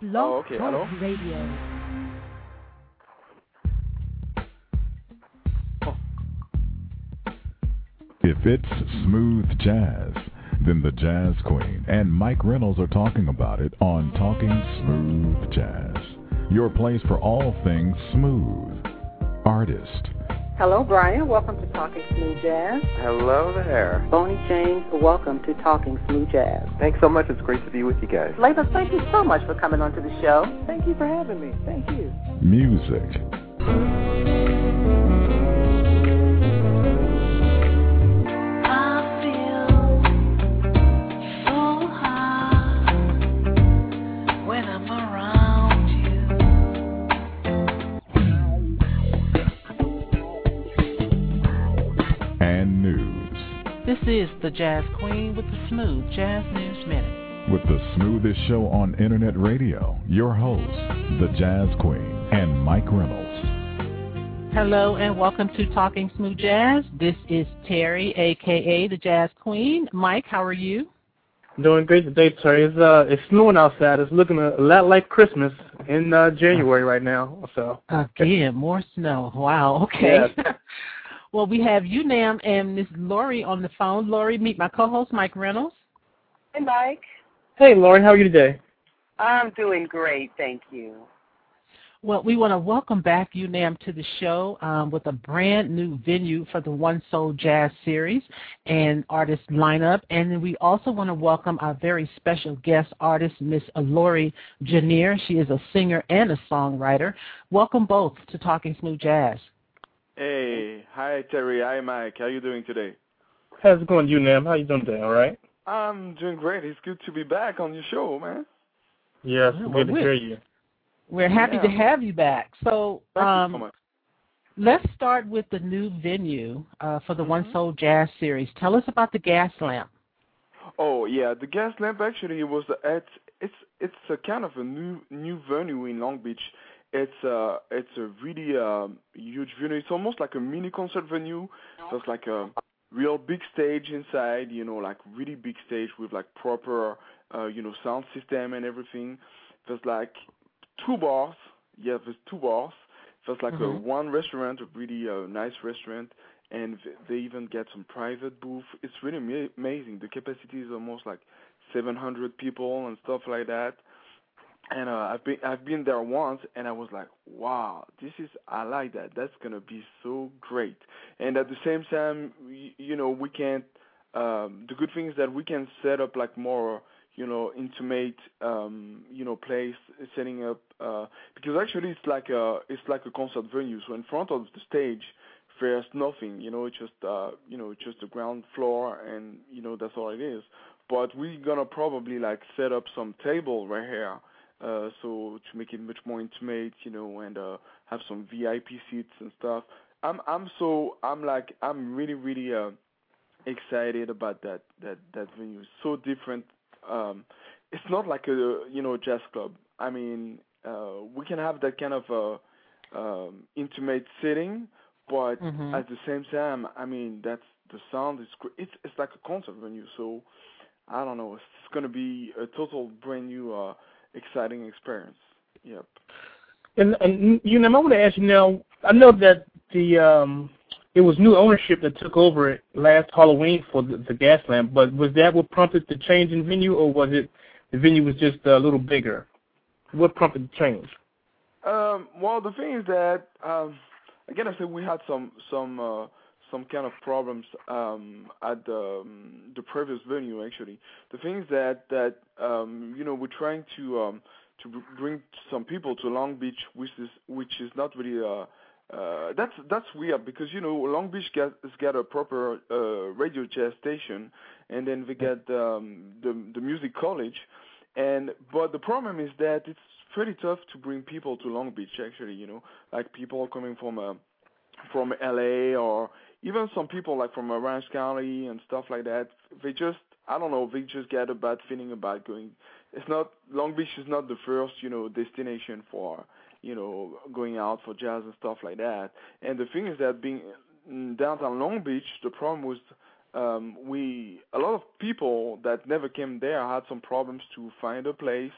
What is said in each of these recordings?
Blog okay. Talk Hello? Radio. If it's smooth jazz, then the Jazz Queen and Mike Reynolds are talking about it on Talking Smooth Jazz. Your place for all things smooth. Artist. Hello, Brian. Welcome to Talking Smooth Jazz. Hello there. Bonnie James, welcome to Talking Smooth Jazz. Thanks so much. It's great to be with you guys. Layla, thank you so much for coming onto the show. Thank you for having me. Thank you. Music. This is the Jazz Queen with the Smooth Jazz News Minute. With the smoothest show on internet radio, your host, the Jazz Queen, and Mike Reynolds. Hello and welcome to Talking Smooth Jazz. This is Terry, a.k.a. the Jazz Queen. Mike, how are you? Doing great today, Terry. It's snowing outside. It's looking a lot like Christmas in January right now. So again, more snow. Wow, okay. Yes. Well, we have UNAM and Miss Lori on the phone. Lori, meet my co-host, Mike Reynolds. Hey, Mike. Hey, Lori. How are you today? I'm doing great, thank you. Well, we want to welcome back UNAM to the show with a brand new venue for the One Soul Jazz Series and artist lineup. And then we also want to welcome our very special guest artist, Miss Lori Janier. She is a singer and a songwriter. Welcome both to Talking Smooth Jazz. Hey, hi Terry, hi Mike. How are you doing today? How's it going, UNAM? How you doing today? All right? I'm doing great. It's good to be back on your show, man. Yes, good to hear you. We're happy to have you back. So, Thank you so much. Let's start with the new venue for the One Soul Jazz Series. Tell us about the Gas Lamp. Oh yeah, the Gas Lamp actually was it's a kind of a new venue in Long Beach. It's a really huge venue. It's almost like a mini concert venue. So it's like a real big stage inside, like really big stage with like proper, sound system and everything. There's like two bars. Yeah, there's two bars. There's like one restaurant, a really nice restaurant, and they even get some private booth. It's really amazing. The capacity is almost like 700 people and stuff like that. And I've been there once, and I was like, wow, I like that. That's gonna be so great. And at the same time, we can't. The good thing is that we can set up like more, intimate, place, setting up. Because actually, it's like a concert venue. So in front of the stage, there's nothing. It's just the ground floor, and that's all it is. But we're gonna probably like set up some table right here. So to make it much more intimate, and have some VIP seats and stuff. I'm really excited about that venue. It's so different. It's not like a jazz club. I mean, we can have that kind of intimate setting, but at the same time, I mean, the sound is great. It's like a concert venue. So I don't know. It's gonna be a total brand new. Exciting experience. Yep. And I want to ask you now. I know that it was new ownership that took over it last Halloween for the Gas Lamp, but was that what prompted the change in venue, or was it the venue was just a little bigger? What prompted the change? Well, the thing is that again, I said we had some kind of problems at the previous venue. Actually, the thing is that we're trying to bring some people to Long Beach, which is not really that's weird because Long Beach has got a proper radio jazz station, and then we get the music college, but the problem is that it's pretty tough to bring people to Long Beach. Actually, like people coming from LA or even some people like from Orange County and stuff like that, they just get a bad feeling about going. Long Beach is not the first, destination for, going out for jazz and stuff like that. And the thing is that being in downtown Long Beach, the problem was a lot of people that never came there had some problems to find a place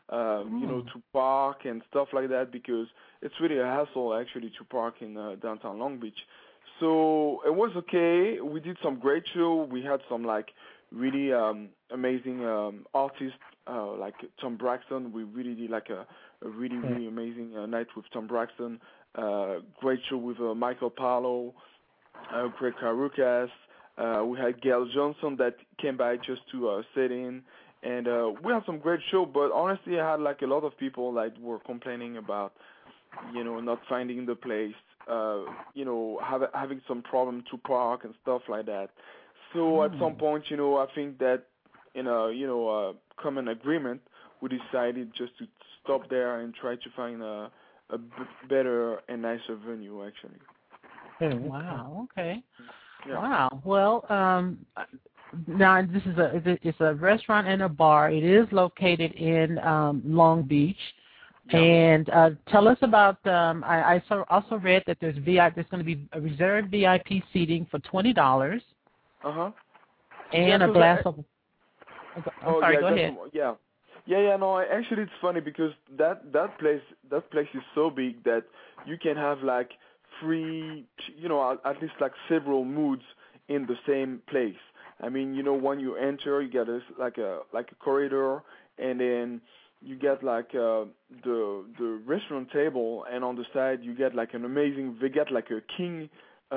to park and stuff like that, because it's really a hassle actually to park in downtown Long Beach. So it was okay. We did some great show. We had some like really amazing artists like Tom Braxton. We really did like a really amazing night with Tom Braxton. Great show with Michael Parlow, Greg Karukas. We had Gail Johnson that came by just to sit in. And we had some great show, but honestly, I had like a lot of people like were complaining about, not finding the place, having some problem to park and stuff like that. So at some point, I think that in a common agreement, we decided just to stop there and try to find a better and nicer venue, actually. Wow. Okay. Yeah. Wow. Well, now this is it's a restaurant and a bar. It is located in Long Beach. Yeah. And tell us about. I also read that there's going to be a reserved VIP seating for $20. And a glass of. I'm sorry. Go ahead. No, actually, it's funny because that place is so big that you can have like three, at least like several moods in the same place. I mean, when you enter, you get like a corridor, and then you get like the restaurant table, and on the side you get like they get like a king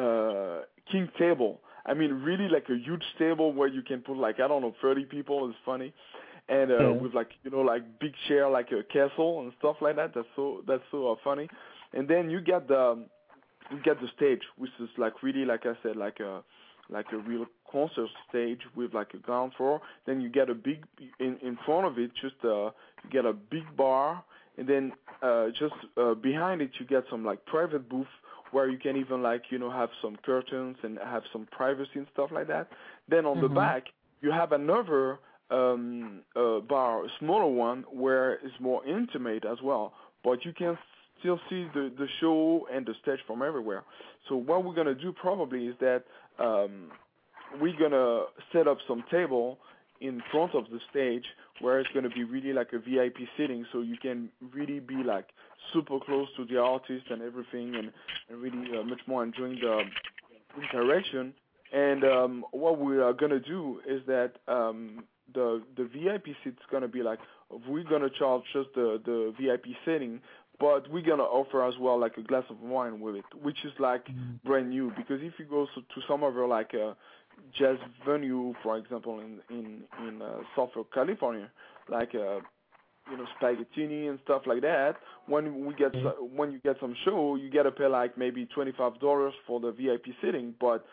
table. I mean, really like a huge table where you can put like, I don't know, 30 people. It's funny. And with like, like big chair, like a castle and stuff like that. That's so funny. And then you get the stage, which is like really, like I said, like a real concert stage with like a ground floor. Then you get a big in front of it, just you get a big bar, and then just behind it you get some like private booth where you can even like have some curtains and have some privacy and stuff like that. Then on the back you have another bar, a smaller one, where it's more intimate as well, but you can still see the show and the stage from everywhere. So what we're gonna do probably is that we're gonna set up some table in front of the stage where it's gonna be really like a VIP sitting, so you can really be like super close to the artist and everything, and really much more enjoying the interaction. And what we are gonna do is that the VIP seat's gonna be like, we're gonna charge just the VIP sitting, but we're gonna offer as well like a glass of wine with it, which is like brand new. Because if you go to some other like jazz venue, for example, in Southern California, like Spaghettini and stuff like that, when you get some show, you gotta pay like maybe $25 for the VIP sitting, but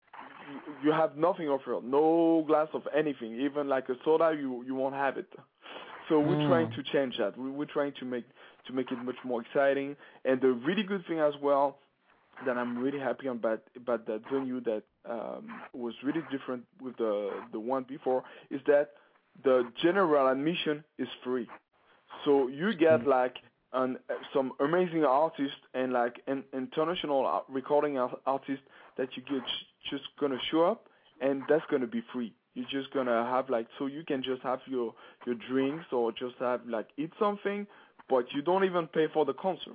you have nothing offered, no glass of anything, even like a soda, you won't have it. So we're trying to change that. We're trying to make it much more exciting. And the really good thing as well that I'm really happy about that venue that was really different with the one before is that the general admission is free. So you get like some amazing artists and like an international recording artists that you get just gonna show up, and that's gonna be free. You're just gonna have like, so you can just have your drinks or just have like eat something, but you don't even pay for the concert.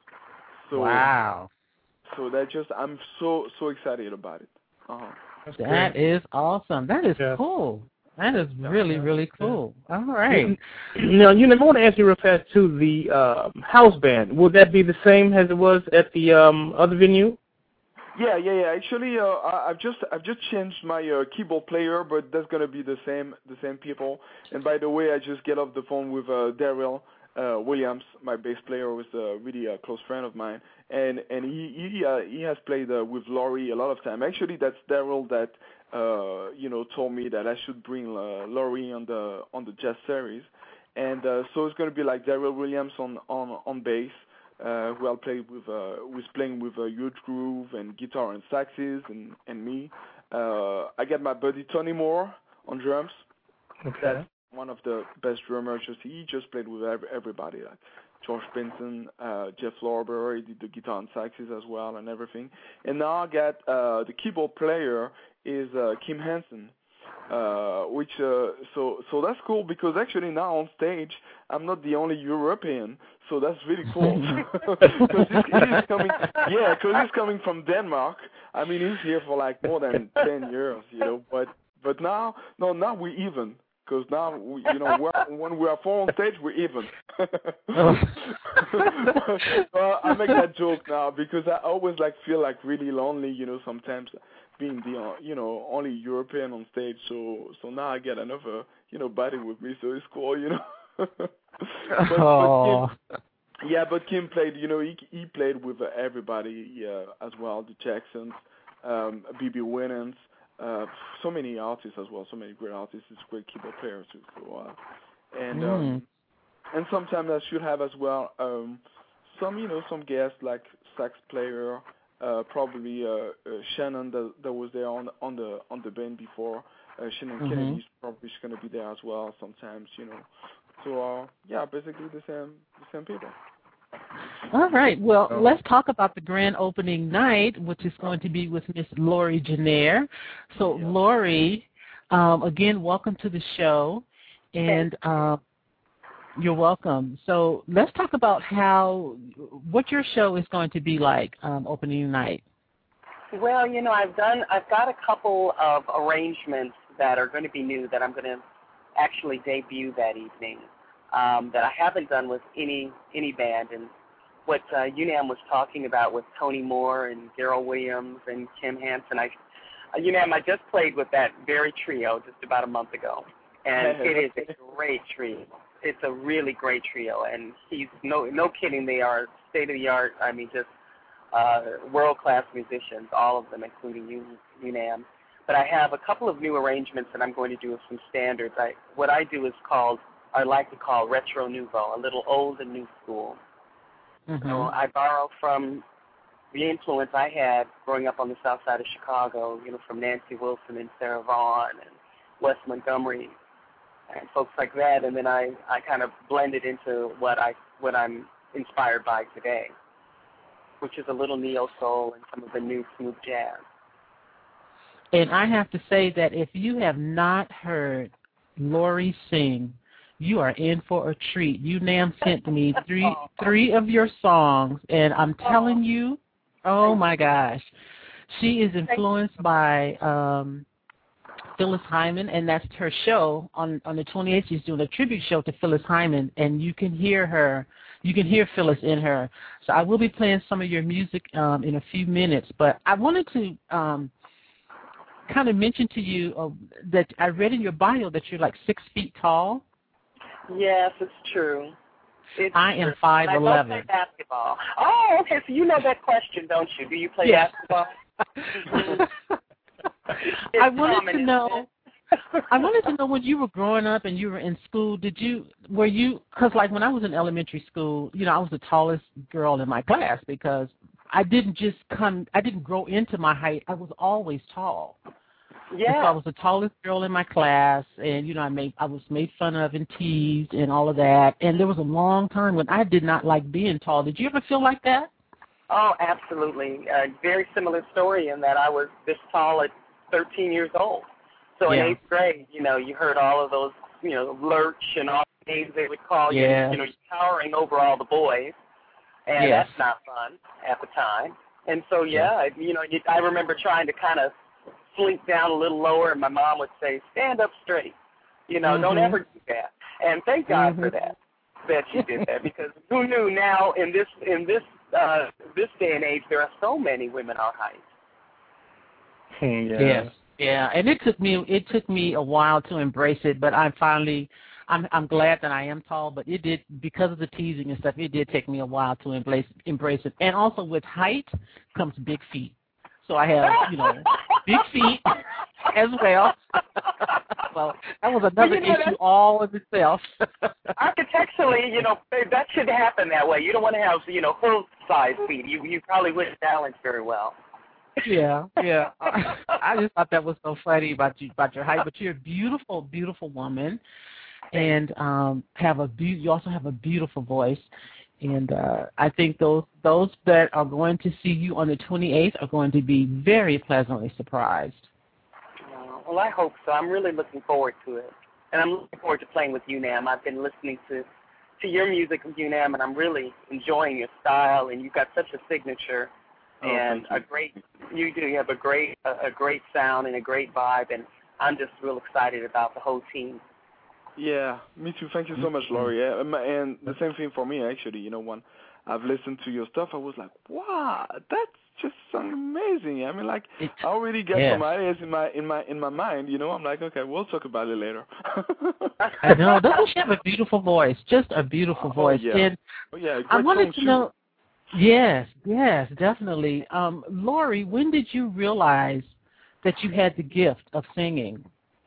So wow. So that just, I'm so excited about it. That is awesome. That is cool. That is really cool. All right. Now, I want to ask you real fast too. The house band, will that be the same as it was at the other venue? Yeah. Actually, I've just changed my keyboard player, but that's gonna be the same people. And by the way, I just get off the phone with Daryl Williams, my bass player, who's a really close friend of mine, and he has played with Laurie a lot of time. Actually, that's Daryl that told me that I should bring Laurie on the jazz series, and so it's gonna be like Daryl Williams on bass. Who I'll play with, who's playing with a huge groove and guitar and saxes and me. I got my buddy Tony Moore on drums. Okay. That's one of the best drummers. He just played with everybody, like George Benson, Jeff Lorber. He did the guitar and saxes as well and everything. And now I got the keyboard player is Kim Hansen. So that's cool because actually now on stage I'm not the only European, so that's really cool. Because he's coming from Denmark. I mean, he's here for like more than 10 years, But now we're even. Because now, when we are four on stage, we're even. Well, I make that joke now because I always feel really lonely, sometimes being the only European on stage. So now I get another buddy with me, so it's cool, But Kim played, he played with everybody as well, the Jacksons, B.B. Winans. So many artists as well, so many great artists, great keyboard players too. So, and sometimes I should have as well some guests like sax player, probably Shannon that was there on the band before. Shannon Kennedy's probably going to be there as well sometimes, So basically the same people. All right. Well, let's talk about the grand opening night, which is going to be with Miss Lori Jenaire. So, Lori, again, welcome to the show, and you're welcome. So, let's talk about what your show is going to be like opening night. Well, I've got a couple of arrangements that are going to be new that I'm going to actually debut that evening. That I haven't done with any band, and what UNAM was talking about with Tony Moore and Daryl Williams and Kim Hansen. UNAM, I just played with that very trio just about a month ago, and it is a great trio. It's a really great trio, and he's no kidding. They are state of the art. I mean, just world-class musicians, all of them, including UNAM. But I have a couple of new arrangements that I'm going to do with some standards. What I do is I like to call retro nouveau, a little old and new school. So I borrow from the influence I had growing up on the south side of Chicago, from Nancy Wilson and Sarah Vaughan and Wes Montgomery and folks like that, and then I kind of blend it into what I'm inspired by today, which is a little neo-soul and some of the new smooth jazz. And I have to say that if you have not heard Lori sing, you are in for a treat. UNAM sent me three of your songs, and I'm telling you, oh my gosh, she is influenced by Phyllis Hyman, and that's her show on the 28th. She's doing a tribute show to Phyllis Hyman, and you can hear her. You can hear Phyllis in her. So I will be playing some of your music in a few minutes, but I wanted to kind of mention to you that I read in your bio that you're like 6 feet tall. Yes, it's true. I am 5'11". I don't play basketball. Oh, okay. So you know that question, don't you? Do you play basketball? I wanted to know. I wanted to know when you were growing up and you were in school. Because like when I was in elementary school, I was the tallest girl in my class because I didn't grow into my height. I was always tall. Yeah. So I was the tallest girl in my class, and I was made fun of and teased and all of that. And there was a long time when I did not like being tall. Did you ever feel like that? Oh, absolutely. Very similar story in that I was this tall at 13 years old. So in 8th grade, you heard all of those, lurch and all the names they would call you. You're towering over all the boys, and that's not fun at the time. And so I remember trying to kind of slink down a little lower, and my mom would say, "Stand up straight, don't ever do that." And thank God for that she did that, because who knew now in this day and age there are so many women our height. Yeah, and it took me a while to embrace it, but I'm glad that I am tall, but it did, because of the teasing and stuff, it did take me a while to embrace it. And also with height comes big feet. So I have, big feet as well. Well, that was another issue all of itself. Architecturally, that should happen that way. You don't want to have, full-size feet. You probably wouldn't balance very well. Yeah. I just thought that was so funny about your height, but you're a beautiful, beautiful woman, and you also have a beautiful voice. And I think those that are going to see you on the 28th are going to be very pleasantly surprised. Well, I hope so. I'm really looking forward to it. And I'm looking forward to playing with UNAM. I've been listening to your music with UNAM, and I'm really enjoying your style, and you've got such a signature and you have a great sound and a great vibe, and I'm just real excited about the whole team. Yeah, me too. Thank you so much, Laurie. Yeah, and the same thing for me, actually. You know, when I've listened to your stuff, I was like, wow, that's just sounds amazing. I mean, like, I already got some ideas in my mind. You know, I'm like, okay, we'll talk about it later. I know. Doesn't she have a beautiful voice? Just a beautiful voice. Yeah. And I wanted to know. Yes, definitely. Laurie, when did you realize that you had the gift of singing?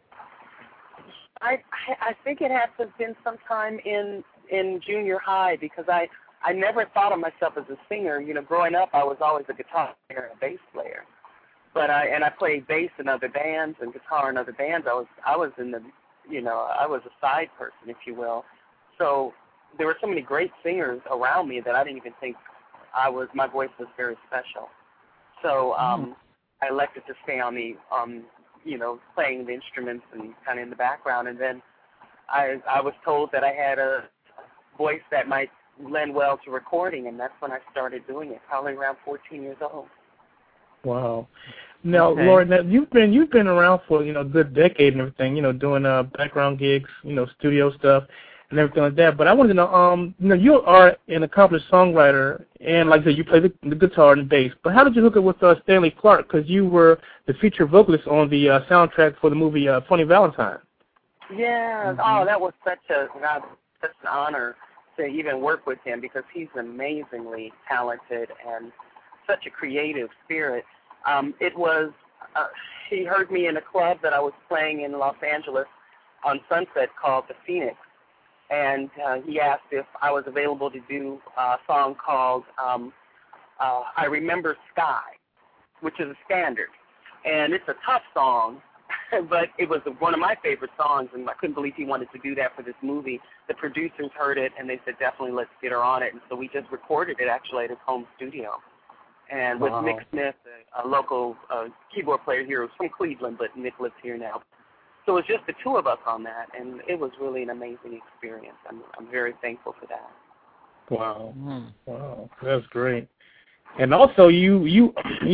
I think it had to have been sometime in junior high, because I never thought of myself as a singer. You know, growing up, I was always a guitar player and a bass player. But I played bass in other bands and guitar in other bands. I was in the, you know, I was a side person, if you will. So there were so many great singers around me that I didn't even think my voice was very special. So I elected to stay on the you know, playing the instruments and kind of in the background. And then I was told that I had a voice that might lend well to recording, and that's when I started doing it, probably around 14 years old. Wow. Now, Laurie, now you've been around for, you know, a good decade and everything, you know, doing background gigs, you know, studio stuff and everything like that. But I wanted to know, you know, you are an accomplished songwriter, and like I said, you play the guitar and the bass. But how did you hook up with Stanley Clarke? Because you were the featured vocalist on the soundtrack for the movie Funny Valentine. Yeah. Oh, that was such an honor to even work with him, because he's amazingly talented and such a creative spirit. It was, he heard me in a club that I was playing in Los Angeles on Sunset called The Phoenix, and he asked if I was available to do a song called I Remember Sky, which is a standard. And it's a tough song, but it was one of my favorite songs, and I couldn't believe he wanted to do that for this movie. The producers heard it, and they said, definitely, let's get her on it. And so we just recorded it, actually, at his home studio. And with Nick Smith, a local keyboard player here, who's from Cleveland, but Nick lives here now. So it was just the two of us on that, and it was really an amazing experience. I'm very thankful for that. Wow. Wow, that's great. And also, your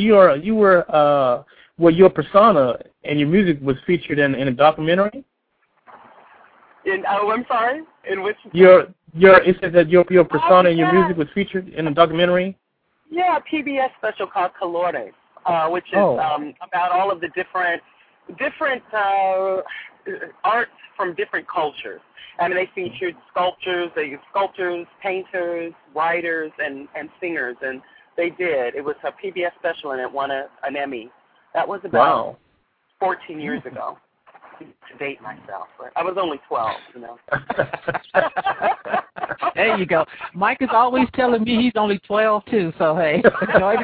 persona and your music was featured in a documentary. I'm sorry. In which? It says that your persona and your music was featured in a documentary. Yeah, a PBS special called Colores, which is about all of the different arts from different cultures. I mean, they featured sculptors, painters, writers, and singers, and they did. It was a PBS special, and it won an Emmy. That was about 14 years ago. To date myself, but I was only 12, you know. There you go. Mike is always telling me he's only 12 too. So hey, we're going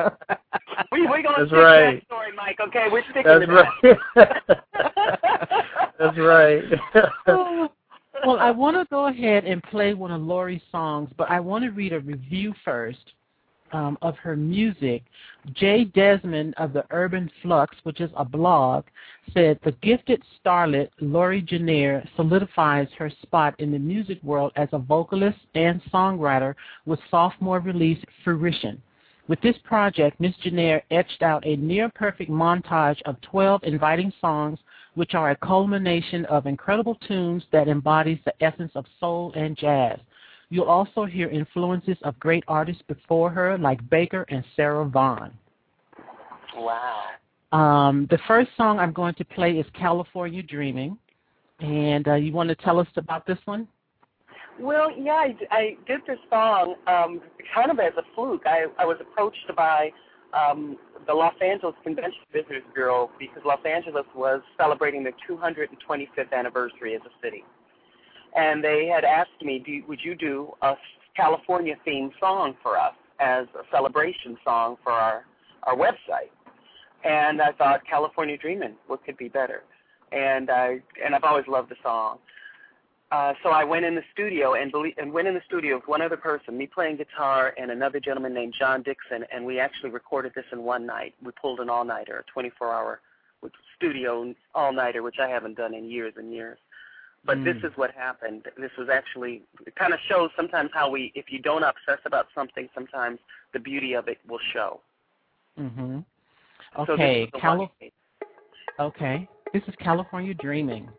to stick that story, Mike. Okay, we're sticking to that. That's right. Well, I want to go ahead and play one of Laurie's songs, but I want to read a review first of her music. Jay Desmond of the Urban Flux, which is a blog, said the gifted starlet Laurie Jenner solidifies her spot in the music world as a vocalist and songwriter with sophomore release Fruition. With this project, Ms. Jenner etched out a near-perfect montage of 12 inviting songs, which are a culmination of incredible tunes that embodies the essence of soul and jazz. You'll also hear influences of great artists before her, like Baker and Sarah Vaughan. Wow. The first song I'm going to play is California Dreaming. And you want to tell us about this one? Well, yeah, I did this song kind of as a fluke. I was approached by the Los Angeles Convention Visitors Bureau because Los Angeles was celebrating their 225th anniversary as a city. And they had asked me, would you do a California-themed song for us as a celebration song for our website? And I thought, California Dreamin', what could be better? And I've always loved the song. So I went in the studio and went in the studio with one other person, me playing guitar and another gentleman named John Dixon, and we actually recorded this in one night. We pulled an all-nighter, a 24-hour. We studio all-nighter, which I haven't done in years and years. But this is what happened. This was actually, it kind of shows sometimes how if you don't obsess about something, sometimes the beauty of it will show. Mm-hmm. Okay. So okay. This is California Dreaming.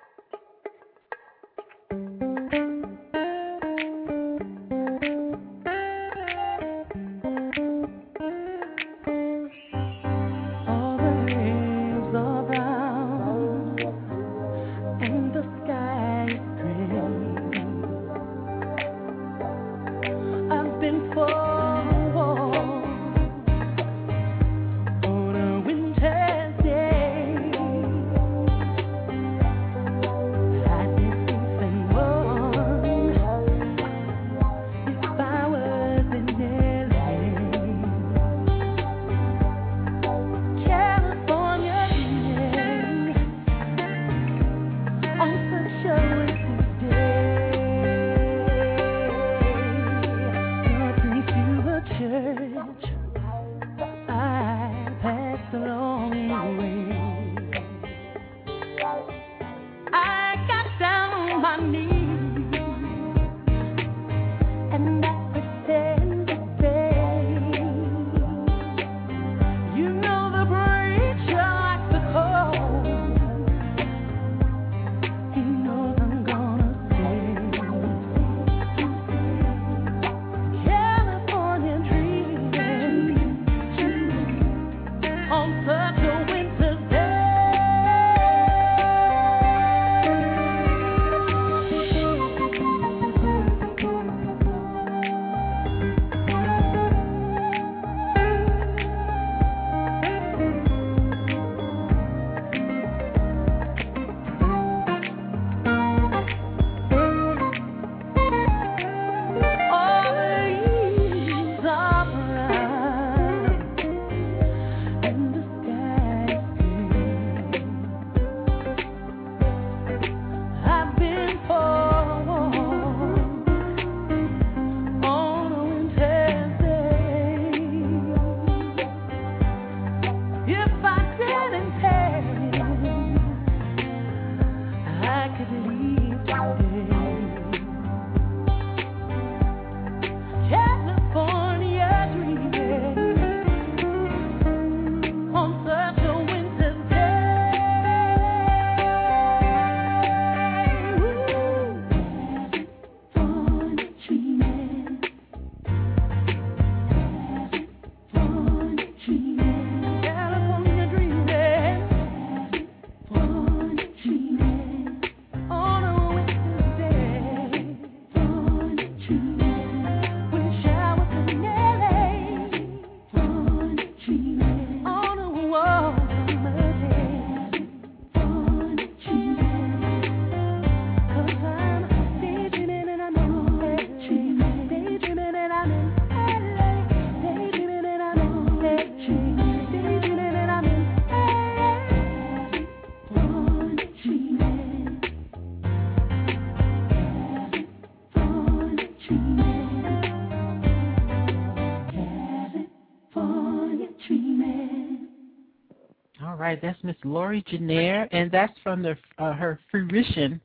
All right, that's Miss Lori Jenaire, and that's from her Fruition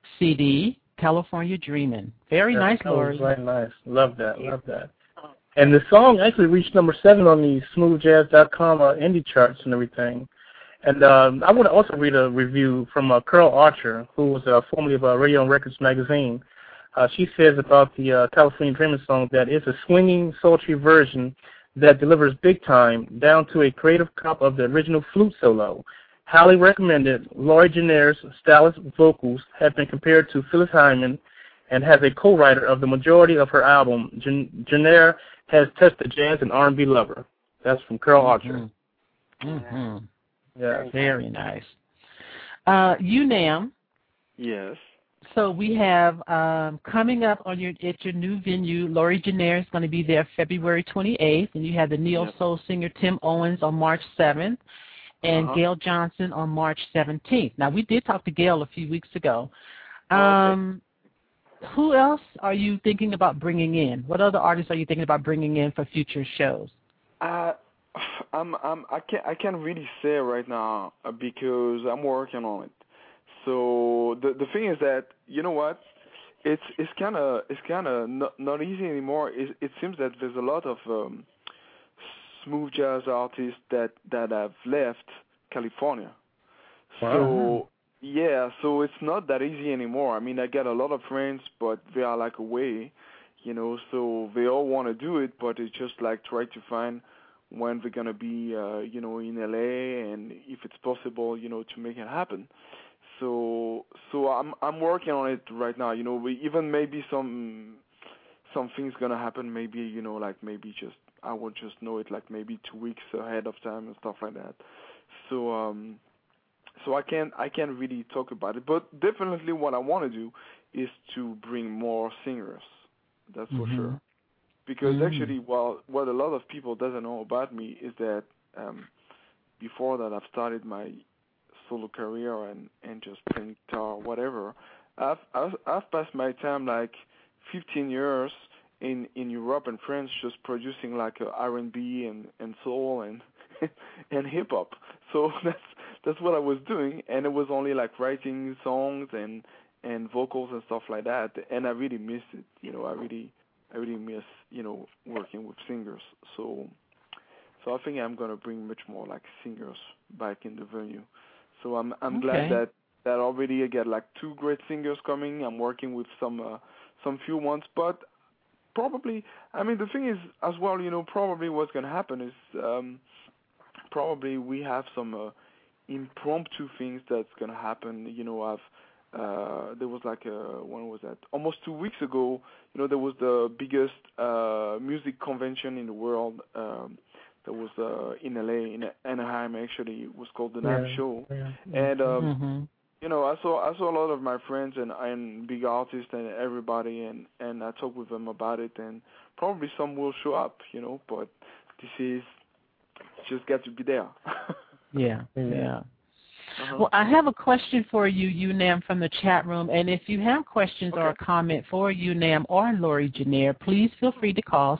CD, California Dreamin'. Very nice, Lori. Very nice. Love that. Love that. And the song actually reached number 7 on the smoothjazz.com indie charts and everything. And I want to also read a review from Carol Archer, who was formerly of Radio and Records magazine. She says about the California Dreamin' song that it's a swinging, sultry version that delivers big time, down to a creative cop of the original flute solo. Highly recommended. Lori Jenaire's stylish vocals have been compared to Phyllis Hyman and has a co-writer of the majority of her album. Jenaire has touched the jazz and R&B lover. That's from Carol Archer. Mm-hmm. Yeah. Very nice. UNAM. Yes. So we have coming up at your new venue, Lori Jenaire is going to be there February 28th, and you have the neo soul singer Tim Owens on March 7th, and Gail Johnson on March 17th. Now we did talk to Gail a few weeks ago. Who else are you thinking about bringing in? What other artists are you thinking about bringing in for future shows? I can't really say right now because I'm working on it. So the thing is that, you know what, it's kind of not easy anymore. It seems that there's a lot of smooth jazz artists that have left California. Wow. So yeah, so it's not that easy anymore. I mean, I get a lot of friends, but they are like away, so they all want to do it, but it's just like try to find when they're gonna be, in LA, and if it's possible, to make it happen. So I'm working on it right now. Even maybe some things gonna happen. Maybe like maybe just I will just know it like maybe 2 weeks ahead of time and stuff like that. So I can't really talk about it. But definitely, what I want to do is to bring more singers. That's for sure. Because actually, what a lot of people doesn't know about me is that before that I've started my solo career and just playing guitar, whatever. I've passed my time like 15 years in Europe and France just producing like R&B and soul and and hip hop. So that's what I was doing, and it was only like writing songs and vocals and stuff like that. And I really miss it. I really miss working with singers. So I think I'm gonna bring much more like singers back in the venue. So I'm glad that already I get like 2 great singers coming. I'm working with some few ones, but probably, I mean, the thing is as well, probably what's gonna happen is probably we have some impromptu things that's gonna happen. There was like when was that? Almost 2 weeks ago. There was the biggest music convention in the world. That was in LA, in Anaheim. Actually, it was called the NAMM Show, and I saw a lot of my friends and big artists and everybody, and I talked with them about it, and probably some will show up, but this is just got to be there. Yeah. Well, I have a question for you, UNAM, from the chat room, and if you have questions or a comment for UNAM or Lori Janier, please feel free to call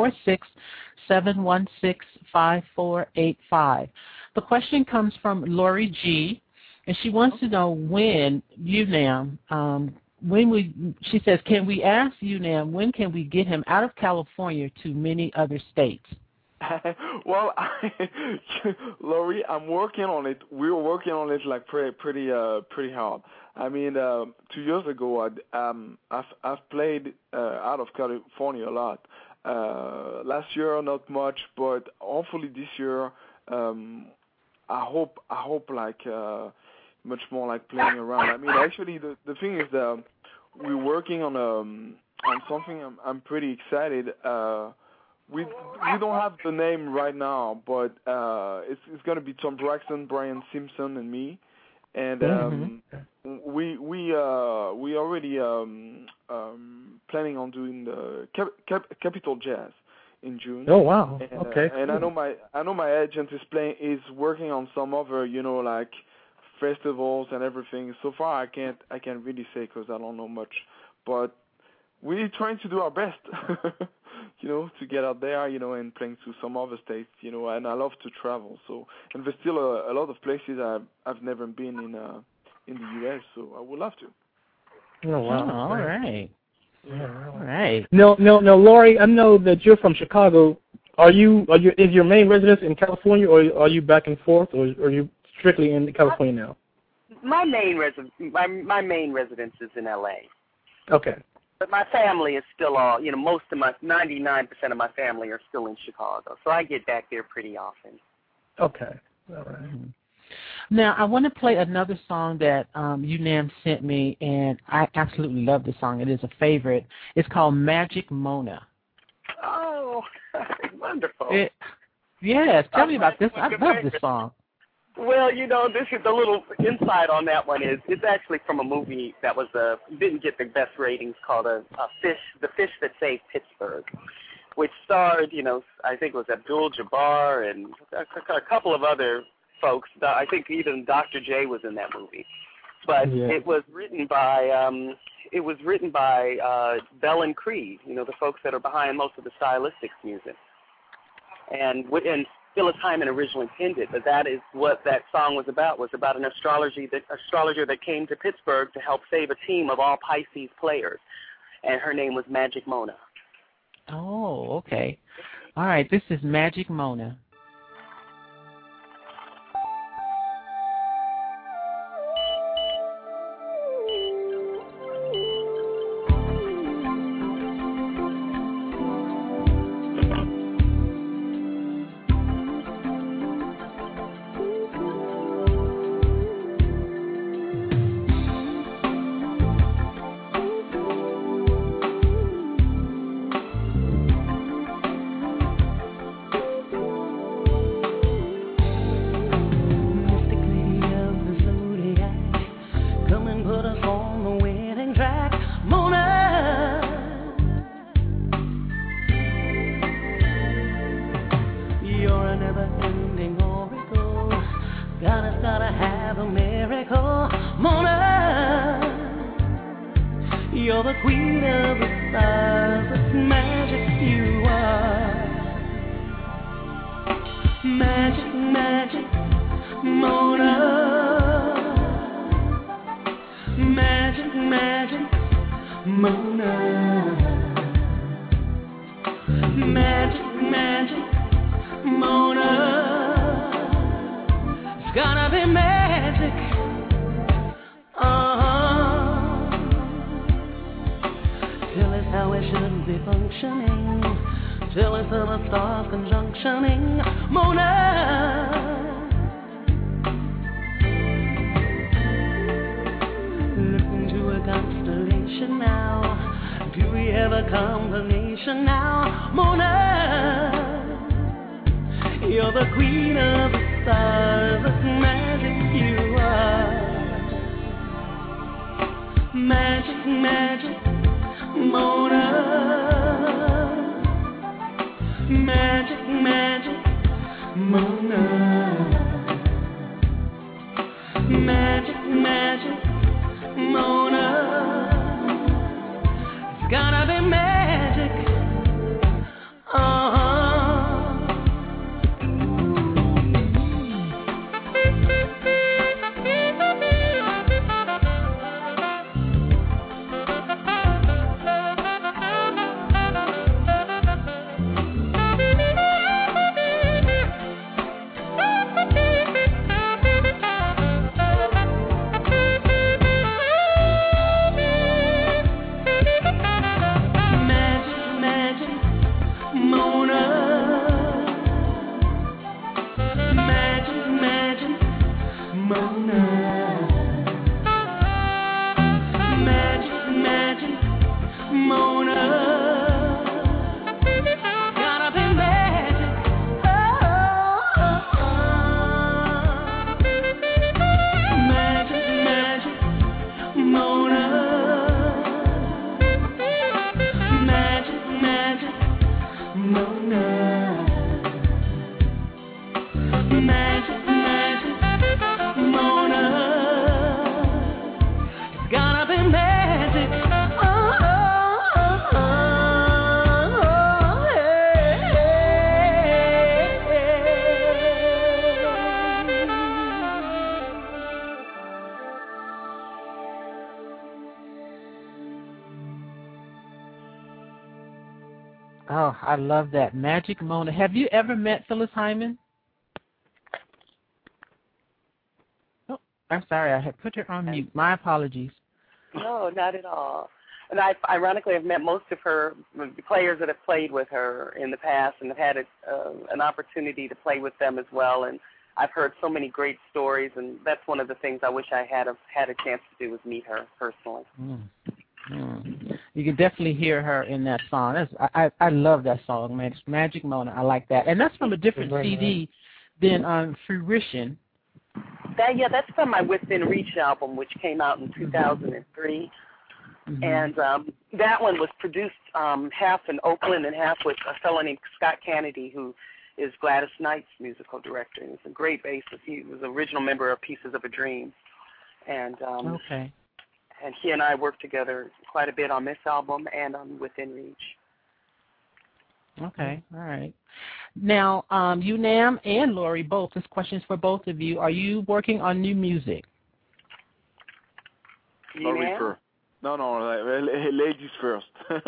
646-716-5485. The question comes from Lori G., and she wants to know when UNAM, she says, can we ask UNAM when can we get him out of California to many other states? Well, Lori, I'm working on it. We're working on it like pretty hard. I mean, 2 years ago, I've played out of California a lot. Last year, not much, but hopefully this year, I hope like much more like playing around. I mean, actually, the thing is that we're working on something. I'm pretty excited. We don't have the name right now, but it's gonna be Tom Braxton, Brian Simpson, and me, and we already planning on doing the Capitol Jazz in June. Oh wow! And, okay. And cool. I know my agent is working on some other like festivals and everything. So far I can't really say because I don't know much, but we're trying to do our best. To get out there, and playing to some other states, and I love to travel. So, and there's still a lot of places I've never been in the U.S. So I would love to. Oh wow! All right. Yeah. All right. No, Lori. I know that you're from Chicago. Is your main residence in California, or are you back and forth, or are you strictly in California now? My main residence is in L.A. Okay. But my family is still all, 99% of my family are still in Chicago, so I get back there pretty often. Okay. All right. Now, I want to play another song that UNAM sent me, and I absolutely love this song. It is a favorite. It's called Magic Mona. Oh, wonderful. Yes, tell me about this. I love this song. Well, this is the little insight on that one is it's actually from a movie that was didn't get the best ratings called The Fish That Saved Pittsburgh, which starred, I think it was Abdul Jabbar and a couple of other folks. I think even Dr. J was in that movie. But it was written by Bell and Creed, the folks that are behind most of the Stylistics music. And Phyllis Hyman originally penned it, but that is what that song was about an astrologer that came to Pittsburgh to help save a team of all Pisces players, and her name was Magic Mona. Oh, okay. All right, this is Magic Mona. Oh, I love that. Magic Mona. Have you ever met Phyllis Hyman? Oh, I'm sorry. I had put her on mute. My apologies. No, not at all. And I ironically have met most of her players that have played with her in the past and have had an opportunity to play with them as well. And I've heard so many great stories, and that's one of the things I wish I had a chance to do was meet her personally. You can definitely hear her in that song. I love that song, Magic Mona. I like that. And that's from a different CD than Fruition. That's from my Within Reach album, which came out in 2003. Mm-hmm. And that one was produced half in Oakland and half with a fellow named Scott Kennedy, who is Gladys Knight's musical director. And he's a great bassist. He was an original member of Pieces of a Dream. And and he and I worked together quite a bit on this album and on Within Reach. Okay, all right. Now, UNAM and Lori, both, this question is for both of you. Are you working on new music? Lori first. No, ladies first.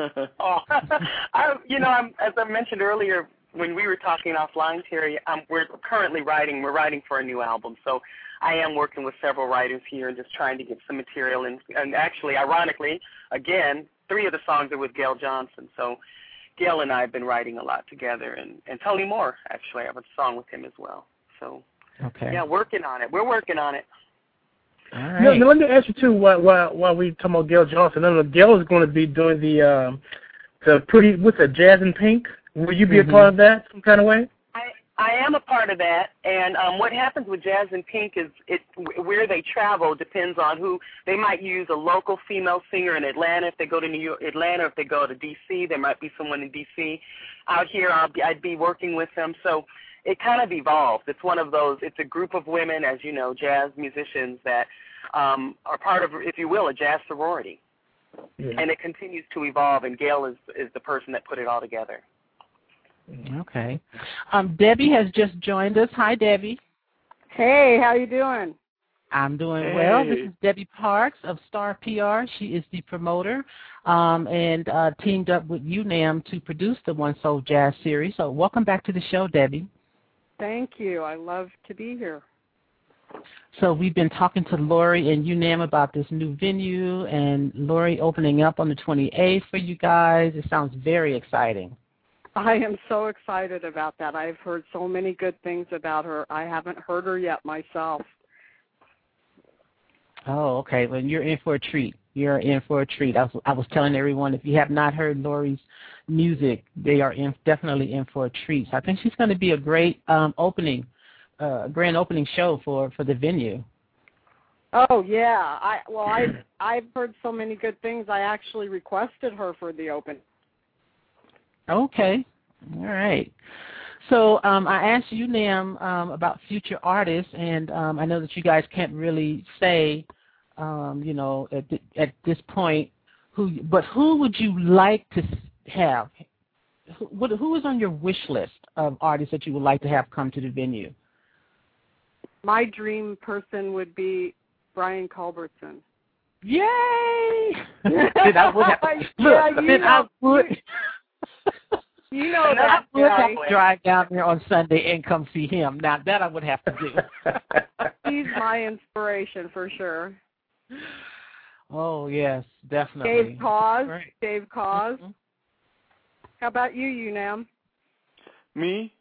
As I mentioned earlier when we were talking offline, Terry, we're currently writing. We're writing for a new album, so I am working with several writers here and just trying to get some material. And actually, ironically, again, 3 of the songs are with Gail Johnson. So Gail and I have been writing a lot together, and Tony Moore, actually, I have a song with him as well. So, yeah, working on it. We're working on it. All right. Now, let me ask you, too, while we talking about Gail Johnson. I know Gail is going to be doing the Jazz in Pink? Will you be a part of that some kind of way? I am a part of that, and what happens with Jazz in Pink is where they travel depends on who. They might use a local female singer in Atlanta if they go to Atlanta. If they go to D.C., there might be someone in D.C. Out here, I'd be working with them. So it kind of evolves. It's one of those. It's a group of women, as you know, jazz musicians that are part of, if you will, a jazz sorority, and it continues to evolve. And Gail is the person that put it all together. Okay. Debbie has just joined us. Hi, Debbie. Hey, how you doing? I'm doing well. This is Debbie Parks of Star PR. She is the promoter and teamed up with UNAM to produce the One Soul Jazz series. So welcome back to the show, Debbie. Thank you. I love to be here. So we've been talking to Lori and UNAM about this new venue, and Lori opening up on the 28th for you guys. It sounds very exciting. I am so excited about that. I've heard so many good things about her. I haven't heard her yet myself. Oh, okay. Well, you're in for a treat. You're in for a treat. I was telling everyone, if you have not heard Lori's music, they are definitely in for a treat. So I think she's going to be a great grand opening show for the venue. Oh yeah. I've heard so many good things. I actually requested her for the open. Okay. All right. So I asked UNAM about future artists, and I know that you guys can't really say, at this point, who would you like to have? Who is on your wish list of artists that you would like to have come to the venue? My dream person would be Brian Culbertson. Yay! Then I would have to, You know that, I would have to drive down there on Sunday and come see him. Now, that I would have to do. He's my inspiration for sure. Oh, yes, definitely. Dave Cause. Right. Dave Cause. Mm-hmm. How about you, UNAM? Me?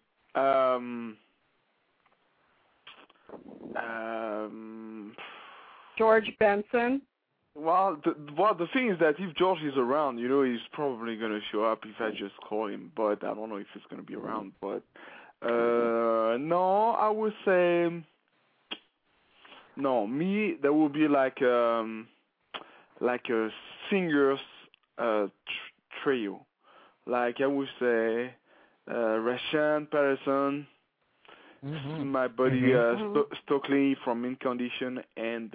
George Benson. Well, the thing is that if George is around, he's probably going to show up if I just call him, but I don't know if he's going to be around. But, no, I would say, no, me, that would be like a singers trio. Like I would say, Rashan Patterson, my buddy Stokely from Mint Condition, and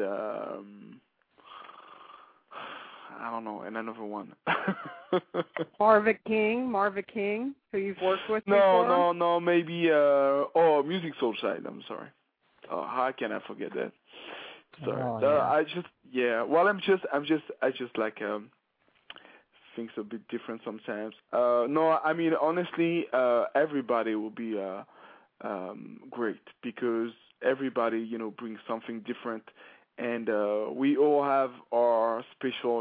I don't know, and another one. Marva King, who you've worked with before? No, maybe, Music Soul Side, I'm sorry. Oh, how can I forget that? Sorry. I just like, things a bit different sometimes. No, I mean, honestly, everybody will be, great, because everybody, brings something different. And we all have our special,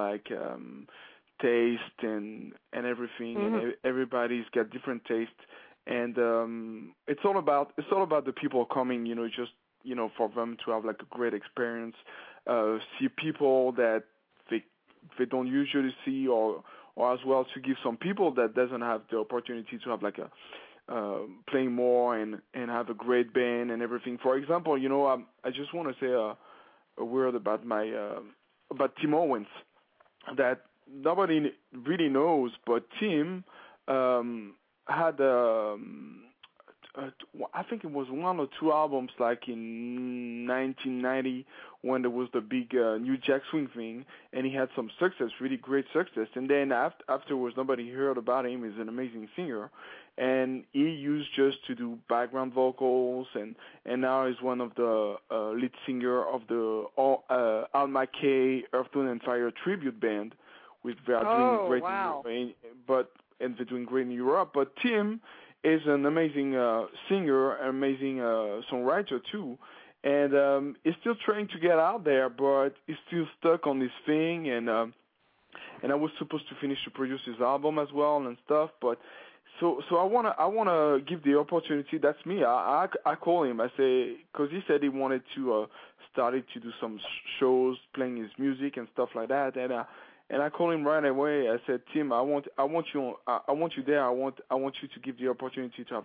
taste and everything. And everybody's got different taste. And it's all about the people coming, just for them to have like a great experience, see people that they don't usually see, or as well to give some people that doesn't have the opportunity to have like a playing more and have a great band and everything. For example, I just want to say a word about about Tim Owens that nobody really knows, but Tim had I think it was one or two albums, like in 1990 when there was the big New Jack Swing thing, and he had some success, really great success. And then afterwards, nobody heard about him. He's an amazing singer, and he used just to do background vocals, and now he's one of the lead singer of the Al McKay Earth, Wind and Fire tribute band, which they are doing great. Wow. And they're doing great in Europe. But Tim is an amazing singer, amazing songwriter too, and he's still trying to get out there, but he's still stuck on this thing. And I was supposed to finish to produce his album as well and stuff, but so I wanna give the opportunity. That's me. I call him. I say, because he said he wanted to started to do some shows, playing his music and stuff like that, and I called him right away. I said, Tim, I want you there. I want you to give the opportunity to have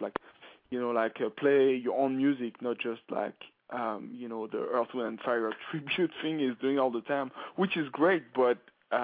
play your own music, not just like the Earth, Wind and Fire tribute thing he's doing all the time, which is great, but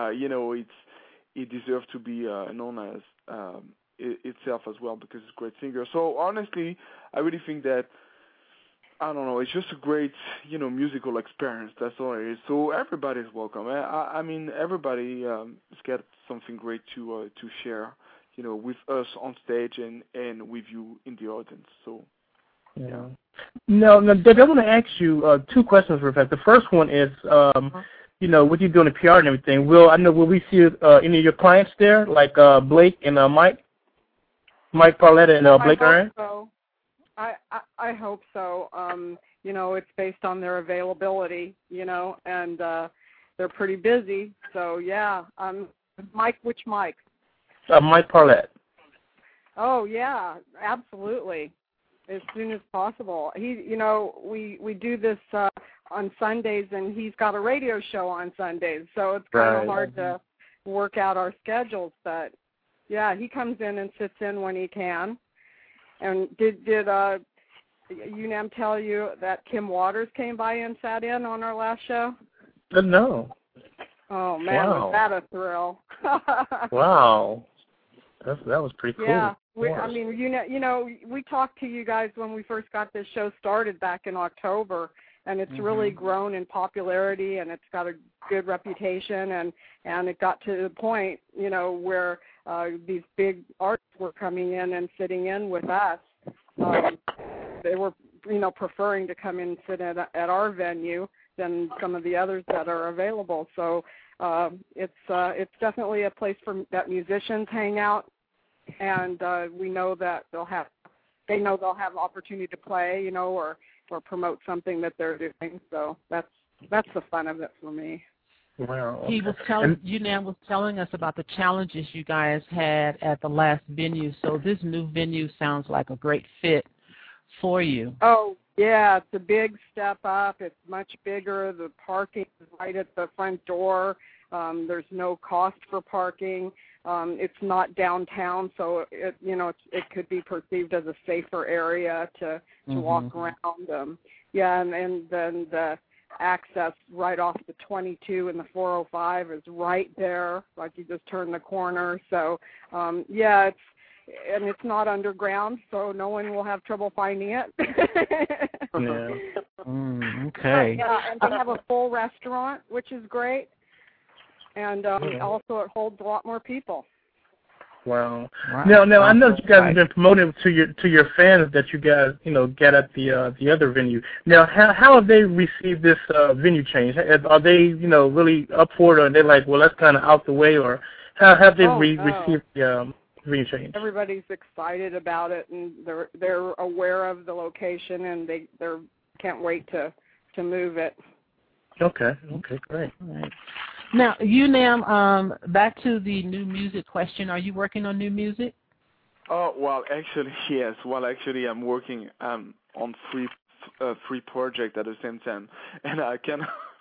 it deserves to be known as itself as well, because it's a great singer. So honestly, I really think that, I don't know, it's just a great, musical experience. That's all it is. So everybody's welcome. I mean, everybody has got something great to share, with us on stage and with you in the audience. So, yeah. No, Debbie, I want to ask you two questions, Rebecca. The first one is, with you doing the PR and everything, will we see any of your clients there, like Blake and Mike Parletta and Blake Aaron? So. I hope so. It's based on their availability, and they're pretty busy. So yeah. Mike, which Mike? Mike Parlett. Oh yeah, absolutely. As soon as possible. We do this on Sundays, and he's got a radio show on Sundays, so it's kind of hard to work out our schedules. But yeah, he comes in and sits in when he can. And did UNAM tell you that Kim Waters came by and sat in on our last show? No. Oh man, wow. Was that a thrill? Wow, that was pretty cool. Yeah, we talked to you guys when we first got this show started back in October, and it's really grown in popularity, and it's got a good reputation, and it got to the point, where these big artists were coming in and sitting in with us. They were, preferring to come in and sit at our venue than some of the others that are available. So it's definitely a place that musicians hang out, and we know that they'll have opportunity to play, or promote something that they're doing. So that's the fun of it for me. Wow. He was UNAM was telling us about the challenges you guys had at the last venue. So this new venue sounds like a great fit for you. Oh yeah, it's a big step up. It's much bigger. The parking is right at the front door. There's no cost for parking. It's not downtown, so it could be perceived as a safer area to walk around. And then the access right off the 22 and the 405 is right there, like you just turn the corner. So it's not underground, so no one will have trouble finding it. Okay. Yeah, and they have a full restaurant, which is great, and also it holds a lot more people. Wow. Now I know you guys have been promoting to your fans that you guys get at the other venue. Now how have they received this venue change? Are they really up for it, or are they like, well, that's kind of out the way, or how have they received the venue change? Everybody's excited about it, and they're aware of the location, and they can't wait to move it. Okay, great. All right. Now, UNAM, back to the new music question. Are you working on new music? Oh, well, actually, yes. Well, actually, I'm working on three projects at the same time, and I can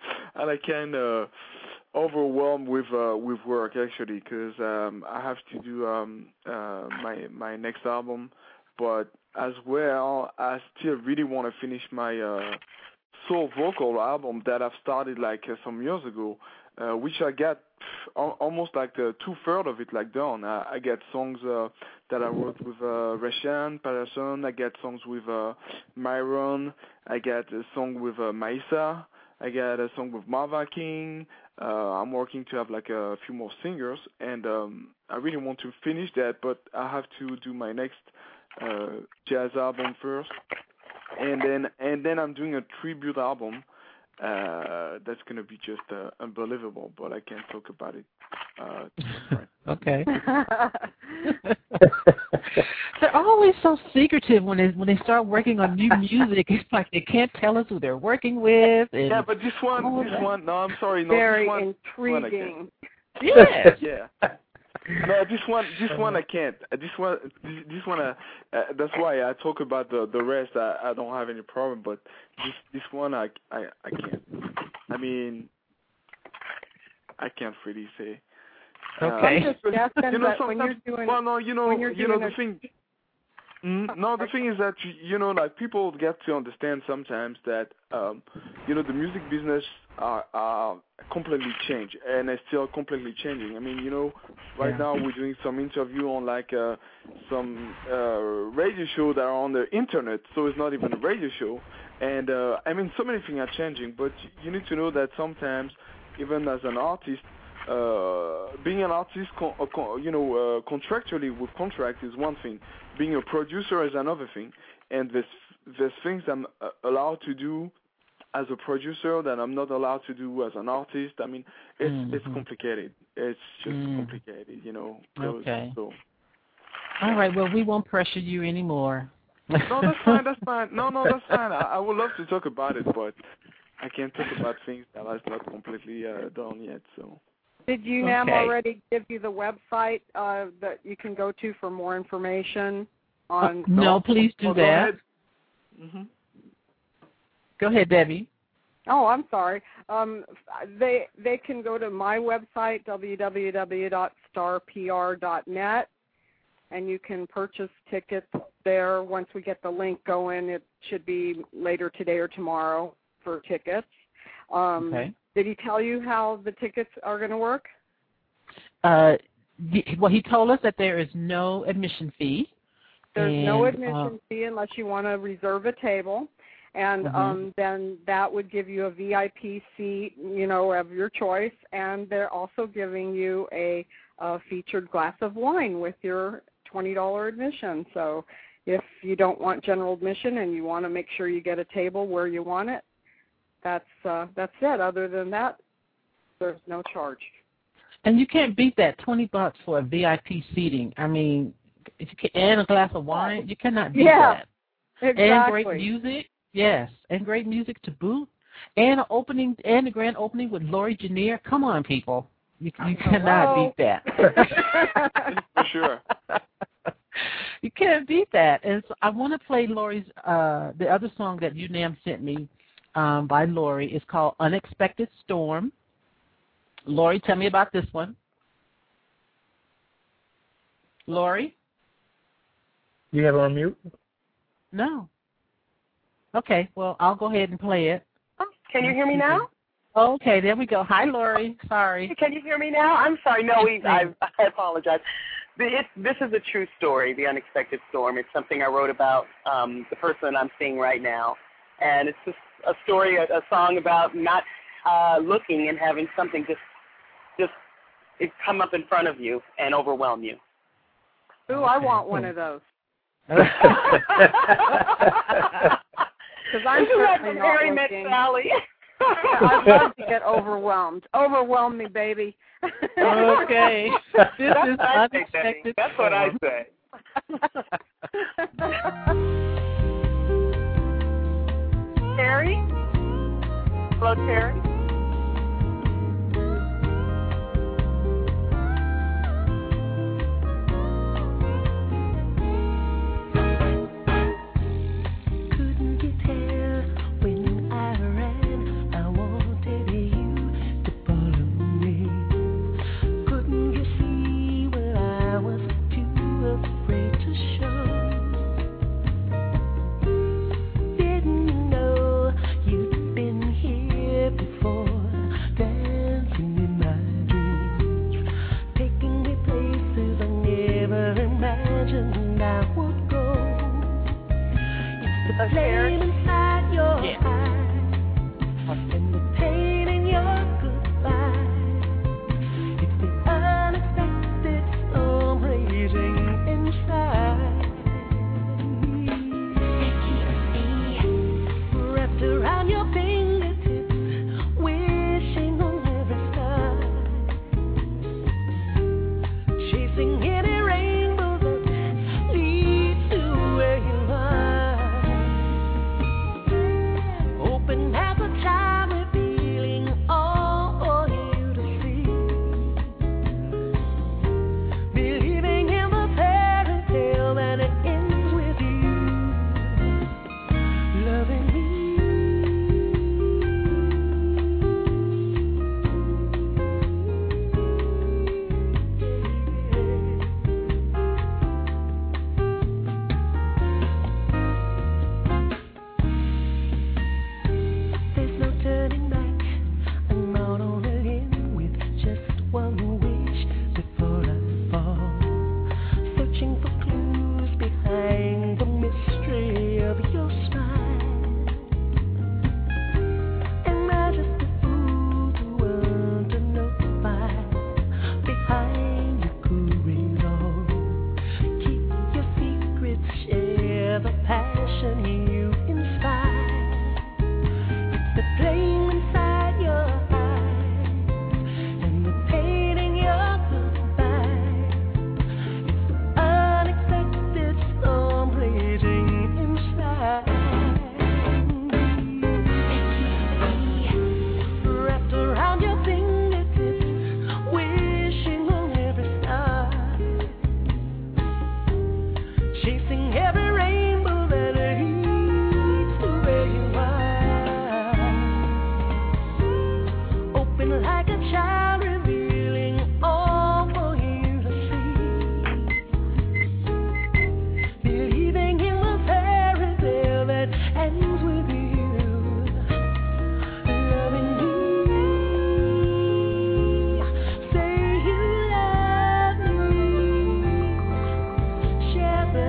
overwhelmed with work actually, because I have to do my next album, but as well I still really want to finish my soul vocal album that I've started like some years ago, which I got almost like 2/3 of it like done. I get songs that I wrote with Rashan Patterson. I get songs with Myron. I get a song with Maisa. I got a song with Marva King. I'm working to have like a few more singers, and I really want to finish that, but I have to do my next jazz album first, and then I'm doing a tribute album that's gonna be just unbelievable, but I can't talk about it. Okay. They're always so secretive when they start working on new music. It's like they can't tell us who they're working with. And yeah, but this one, no, I'm sorry, no, very this one, intriguing. Yes. Yeah. No, this one I can't. This one, that's why I talk about the rest. I don't have any problem, but this one I can't. I mean, I can't really say. Okay. I'm just guessing, you know, but when you're doing, well, no, you know the a, thing. No, the thing is that like people get to understand sometimes that the music business are completely changed, and it's still completely changing. I mean, right now we're doing some interview on like some radio show that are on the internet, so it's not even a radio show. And I mean, so many things are changing, but you need to know that sometimes, even as an artist, being an artist, contractually with contract is one thing. Being a producer is another thing. And there's things I'm allowed to do as a producer that I'm not allowed to do as an artist. I mean, it's complicated. It's just complicated, Okay. So. All right. Well, we won't pressure you anymore. No, that's fine. That's fine. No, that's fine. I would love to talk about it, but I can't talk about things that are not completely done yet. So. Did UNAM already give you the website that you can go to for more information on? No, please do that. Go ahead. Mm-hmm. Go ahead, Debbie. Oh, I'm sorry. They can go to my website, www.starpr.net, and you can purchase tickets there. Once we get the link going, it should be later today or tomorrow for tickets. Okay. Did he tell you how the tickets are going to work? Well, he told us that there is no admission fee. There's no admission fee unless you want to reserve a table. And then that would give you a VIP seat, of your choice. And they're also giving you a featured glass of wine with your $20 admission. So if you don't want general admission and you want to make sure you get a table where you want it, that's it. Other than that, there's no charge. And you can't beat that $20 for a VIP seating. I mean, if you can, and a glass of wine, you cannot beat that. Exactly. And great music, yes, and great music to boot, and an opening and the grand opening with Lori Janier. Come on, people, you cannot beat that. For sure. You can't beat that. And so I want to play Lori's the other song that UNAM sent me. By Lori. It's called Unexpected Storm. Lori, tell me about this one. Lori? You have her on mute? No. Okay, well, I'll go ahead and play it. Oh, can you hear me now? Okay, there we go. Hi, Lori. Sorry. Can you hear me now? I'm sorry. No, I apologize. This is a true story, The Unexpected Storm. It's something I wrote about the person I'm seeing right now. And it's just a story, a song about not looking and having something just it come up in front of you and overwhelm you. Ooh, I want one of those. Because I'm certainly not Mary Met looking. Sally. I'd love to get overwhelmed. Overwhelm me, baby. Okay. This is Unexpected That's what I say. Terry? Hello, Terry? Couldn't you tell when I ran, I wanted you to follow me? Couldn't you see when I was too afraid to show? Didn't know you'd been here before. imagined I would go. It's the flame inside your eyes and the pain in your goodbye. It's the unexpected storm raging inside. Wrapped around your fingertips, wishing on every star, chasing any rainbow that leads to where you are. Open as a child, revealing all for you to see. Believing in the fairy tale that it ends with you loving me. There's no turning back. I'm out on a limb with just one wish before I fall, searching for clues behind the mystery of your smile. Am I just a fool to want to know why behind your cool resolve? Keep your secrets, share the passion you inspire. It's the flame inside your eyes and the pain in your goodbye. It's the unexpected storm raging inside. Wrapped around your fingertips, wishing on every star, chasing every rainbow that leads to where you are. Open like a child, revealing all for you to see. Believing in the fairy tale that ends with you loving me. Say you love me. Share the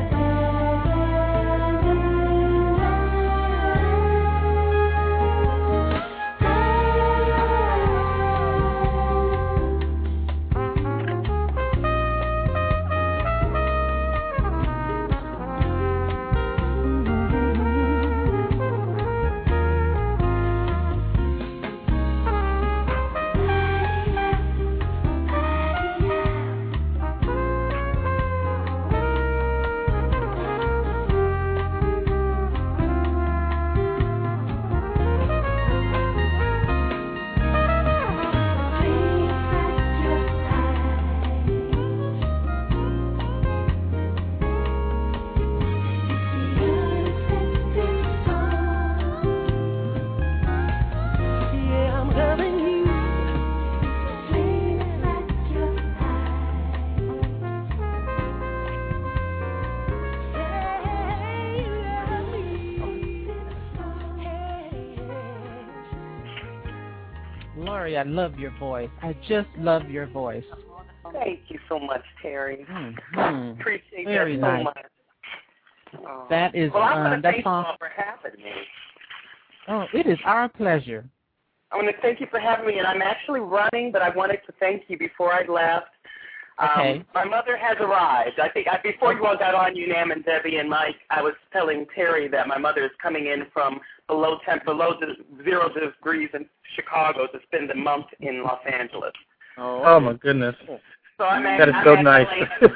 Lori, I love your voice. I just love your voice. Thank you so much, Terry. Mm-hmm. Appreciate Very that so nice. much. Oh. That is, well, I want to that thank you song. all for having me. Oh, it is our pleasure. I want to thank you for having me, and I'm actually running, but I wanted to thank you before I left. Okay. My mother has arrived. I think before you all got on, Nam and Debbie and Mike, I was telling Terry that my mother is coming in from below 0 degrees in Chicago to spend a month in Los Angeles. Oh my goodness. So I'm That is so nice.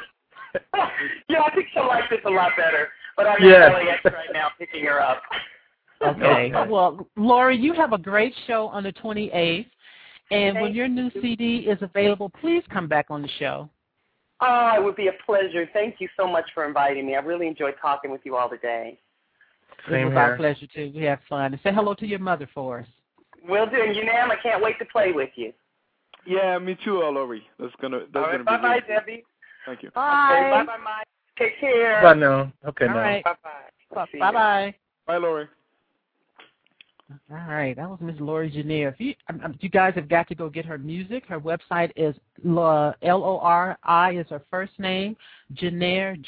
Yeah, I think she'll like this a lot better. But I'm Yes. at LAX right now picking her up. Okay. Well, Lori, you have a great show on the 28th. And when your new CD is available, please come back on the show. Oh, it would be a pleasure. Thank you so much for inviting me. I really enjoyed talking with you all today. It was our pleasure, too. We had fun. And say hello to your mother for us. Will do. And Nam, I can't wait to play with you. Yeah, me too, Lori. That's gonna be bye-bye, good. Debbie. Thank you. Bye. Okay, bye-bye, Mike. Take care. Bye now. Okay, all now. Right. Bye-bye. Bye-bye. Bye, Lori. All right, that was Miss Lori Jenaire. If you guys have got to go get her music. Her website is Lori is her first name, Jenaire,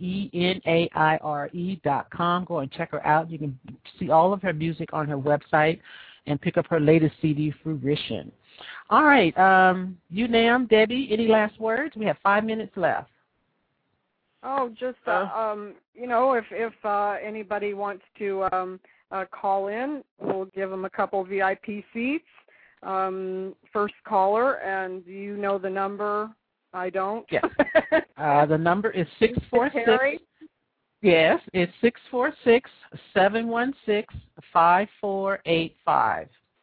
JENAIRE.com. Go and check her out. You can see all of her music on her website and pick up her latest CD, Fruition. All right, UNAM, Debbie, any last words? We have 5 minutes left. Oh, just if anybody wants to call in, we'll give them a couple VIP seats. First caller, and you know the number. I don't. Yes. The number is 646. Terry? Yes, it's 646-716-5485.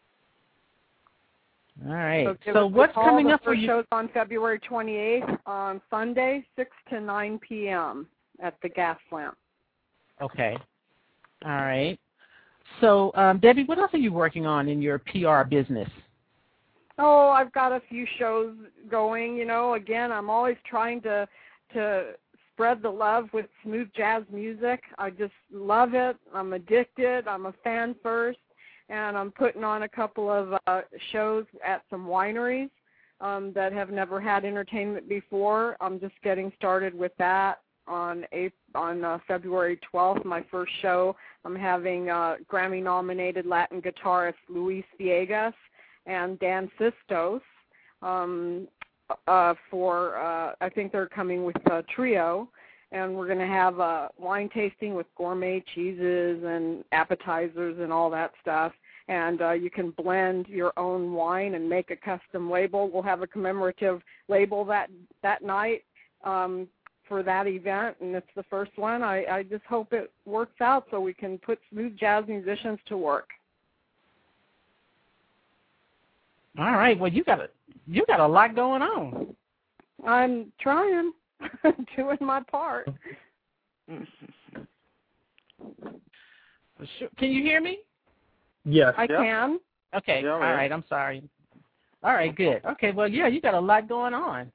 All right. So what's coming up for you? Shows on February 28th on Sunday, 6 to 9 p.m. at the Gas Lamp. Okay. All right. So, Debbie, what else are you working on in your PR business? Oh, I've got a few shows going. Again, I'm always trying to spread the love with smooth jazz music. I just love it. I'm addicted. I'm a fan first. And I'm putting on a couple of shows at some wineries that have never had entertainment before. I'm just getting started with that on February 12th, my first show. I'm having Grammy-nominated Latin guitarist Luis Villegas and Dan Sistos I think they're coming with a trio. And we're going to have a wine tasting with gourmet cheeses and appetizers and all that stuff. And you can blend your own wine and make a custom label. We'll have a commemorative label that night for that event, and it's the first one. I just hope it works out so we can put smooth jazz musicians to work. All right. Well, you got a lot going on. I'm trying. Doing my part. Can you hear me? Yes. I can. Okay. Yeah, all right. I'm sorry. All right. Good. Okay. Well, yeah, you got a lot going on.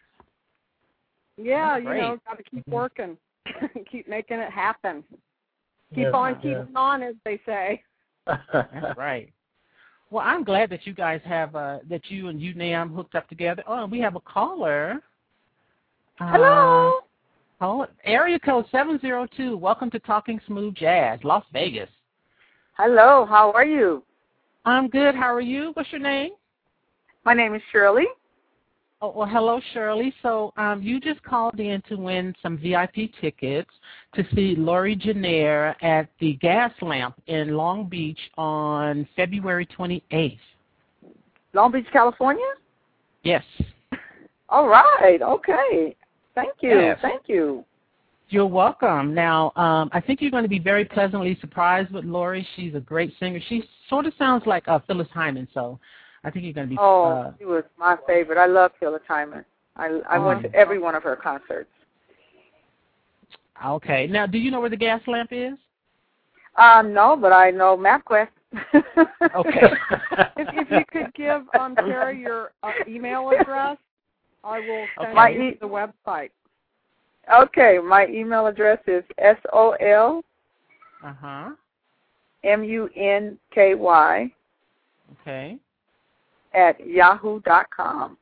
Yeah, great. Got to keep working. Keep making it happen. Keep on keeping on, as they say. That's right. Well, I'm glad that you guys have that you and UNAM hooked up together. Oh, we have a caller. Hello. Area code 702. Welcome to Talking Smooth Jazz, Las Vegas. Hello. How are you? I'm good. How are you? What's your name? My name is Shirley. Oh, well, hello, Shirley. So you just called in to win some VIP tickets to see Lori Jenaire at the Gas Lamp in Long Beach on February 28th. Long Beach, California? Yes. All right. Okay. Thank you. Yes. Thank you. You're welcome. Now, I think you're going to be very pleasantly surprised with Lori. She's a great singer. She sort of sounds like Phyllis Hyman, so I think you're going to be... she was my favorite. I love Phyllis Hyman. I went to every one of her concerts. Okay. Now, do you know where the Gas Lamp is? No, but I know MapQuest. Okay. If you could give Terry your email address, I will send you the website. Okay, my email address is SOL MUNKY Okay. @yahoo.com.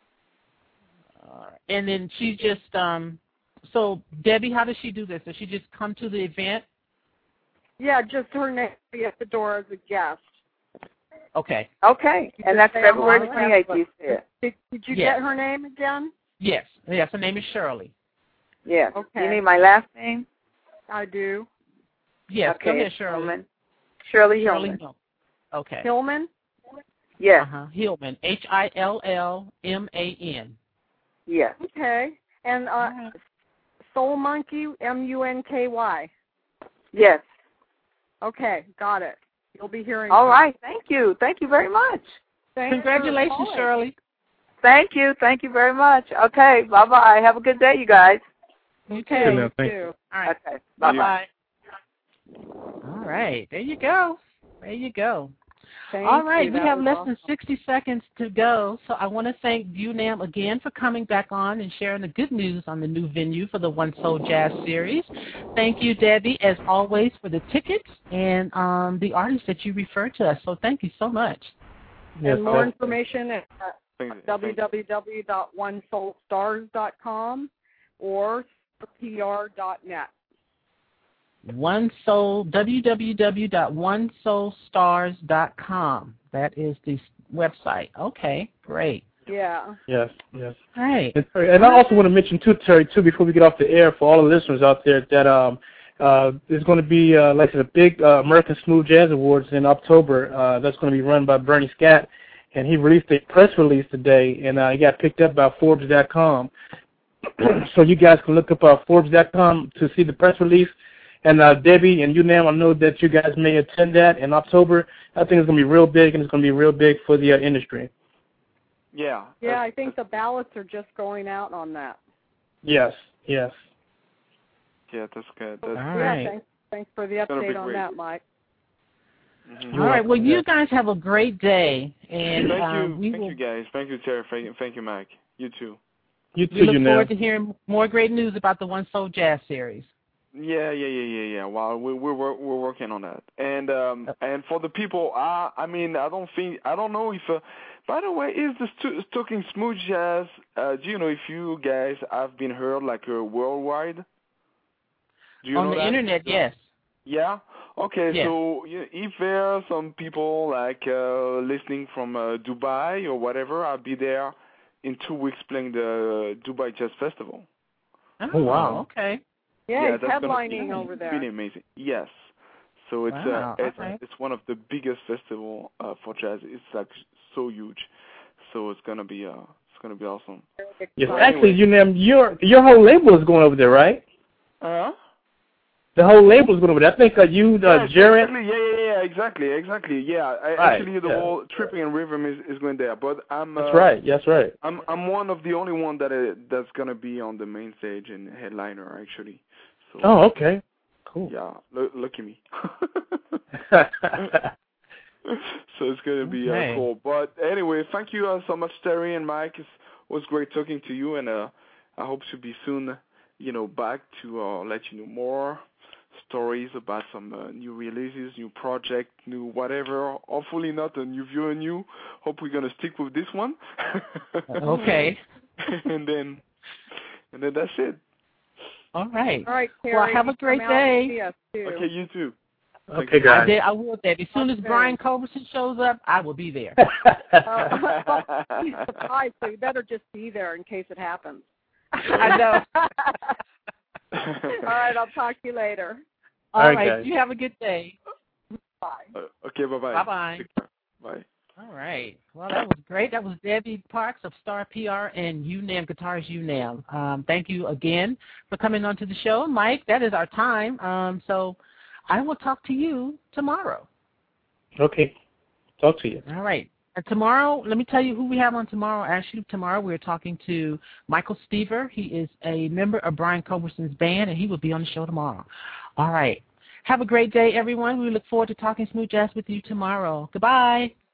And then she just so Debbie, how does she do this? Does she just come to the event? Yeah, just her name at the door as a guest. Okay. Okay, and that's February 28th, you said. Did you get her name again? Yes. Yes, her name is Shirley. Yes. Okay. You need my last name? I do. Yes, okay. Go ahead, Shirley. Shirley Hillman. Okay. Hillman? Yes. Hillman. HILLMAN. Yes. Okay. And Soul Monkey, MUNKY. Yes. Okay, got it. You'll be hearing. All right. Thank you. Thank you very much. Congratulations, Shirley. Thank you. Thank you very much. Okay. Bye-bye. Have a good day, you guys. Okay. You too. All right. Okay. Bye-bye. All right. There you go. There you go. All right, we That have was less awesome. than 60 seconds to go, so I want to thank UNAM again for coming back on and sharing the good news on the new venue for the One Soul Jazz Series. Thank you, Debbie, as always, for the tickets and the artists that you referred to us, so thank you so much. Yes, And more information at www.onesoulstars.com or pr.net. www.onesoulstars.com. That is the website. Okay, great. Yeah. Yes. Right. And I also want to mention too, Terry, before we get off the air, for all the listeners out there, that there's going to be, like I said, a big American Smooth Jazz Awards in October. That's going to be run by Bernie Scott, and he released a press release today, and it got picked up by Forbes.com. So you guys can look up Forbes.com to see the press release. And Debbie and UNAM, I know that you guys may attend that in October. I think it's going to be real big, and it's going to be real big for the industry. Yeah. Yeah, I think the ballots are just going out on that. Yes. Yeah, that's good. All right. Yeah, thanks for the update on that, Mike. Mm-hmm. All right. Well, you guys have a great day, and thank you, guys. Thank you, Terry. Thank you, Mike. You too. You too. We look forward to hearing more great news about the One Soul Jazz Series. Yeah. Well, we're working on that. And for the people, I don't know if. By the way, is the Talking Smooth Jazz? Do you know if you guys have been heard like worldwide? Do you on know the that? internet? Yes. Yeah. Okay. Yes. So if there are some people like listening from Dubai or whatever, I'll be there in 2 weeks playing the Dubai Jazz Festival. Oh wow. Okay. Yeah, he's headlining over there. It's really amazing. Yes. So it's it's one of the biggest festival for jazz. It's like so huge. So it's gonna be awesome. Yes, So actually, anyway. your whole label is going over there, right? The whole label is going over there. I think Jared. Exactly. Yeah, actually, the whole Tripping and Rhythm is going there. But I'm. That's right. I'm one of the only one that's gonna be on the main stage and headliner actually. So, oh, okay. Cool. Yeah, lucky me. So it's going to be cool. But anyway, thank you so much, Terry and Mike. It was great talking to you, and I hope to be soon, back to let you know more stories about some new releases, new project, new whatever. Hopefully not a new viewer new. Hope we're going to stick with this one. Okay. and then that's it. All right. All right, Terry. Well, have a great day. Okay, you too. Okay, guys. I will, Debbie. As soon as Brian Culbertson shows up, I will be there. He's surprised, so you better just be there in case it happens. I know. All right, I'll talk to you later. All right, guys. You have a good day. Bye. Okay, bye-bye. Bye-bye. Bye. All right. Well, that was great. That was Debbie Parks of Star PR and UNAM Guitars UNAM. Thank you again for coming on to the show. Mike, that is our time. So I will talk to you tomorrow. Okay. Talk to you. All right. And tomorrow, let me tell you who we have on tomorrow. Actually, tomorrow we're talking to Michael Stever. He is a member of Brian Culbertson's band, and he will be on the show tomorrow. All right. Have a great day, everyone. We look forward to talking smooth jazz with you tomorrow. Goodbye.